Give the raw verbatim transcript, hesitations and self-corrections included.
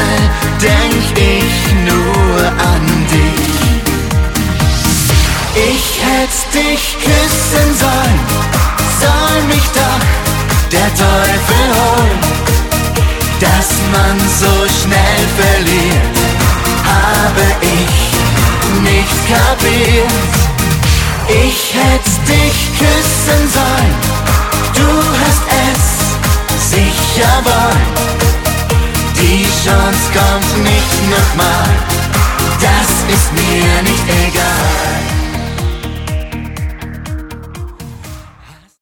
Mal denk ich nur an dich. Ich hätt dich küssen sollen, soll mich doch der Teufel holen. Dass man so schnell verliert, habe ich nicht kapiert. Ich hätt dich küssen sollen, du hast es sicher wollen. Die Chance kommt nicht nochmal.